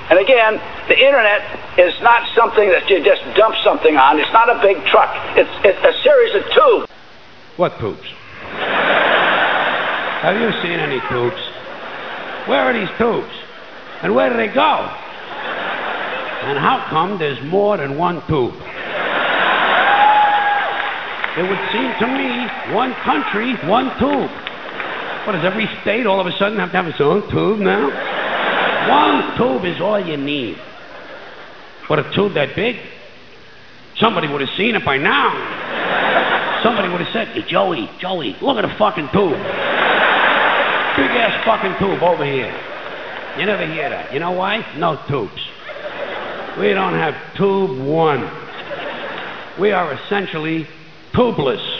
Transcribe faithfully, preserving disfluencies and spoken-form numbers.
And again, the internet is not something that you just dump something on. It's not a big truck. It's, it's a series of tubes. What tubes? Have you seen any tubes? Where are these tubes? And where do they go? And how come there's more than one tube? It would seem to me, one country, one tube. What, does every state all of a sudden have to have its own tube now? One tube is all you need. But a tube that big? Somebody would have seen it by now. Somebody would have said, hey, Joey, Joey, look at the fucking tube. Big-ass fucking tube over here. You never hear that. You know why? No tubes. We don't have tube one. We are essentially tubeless.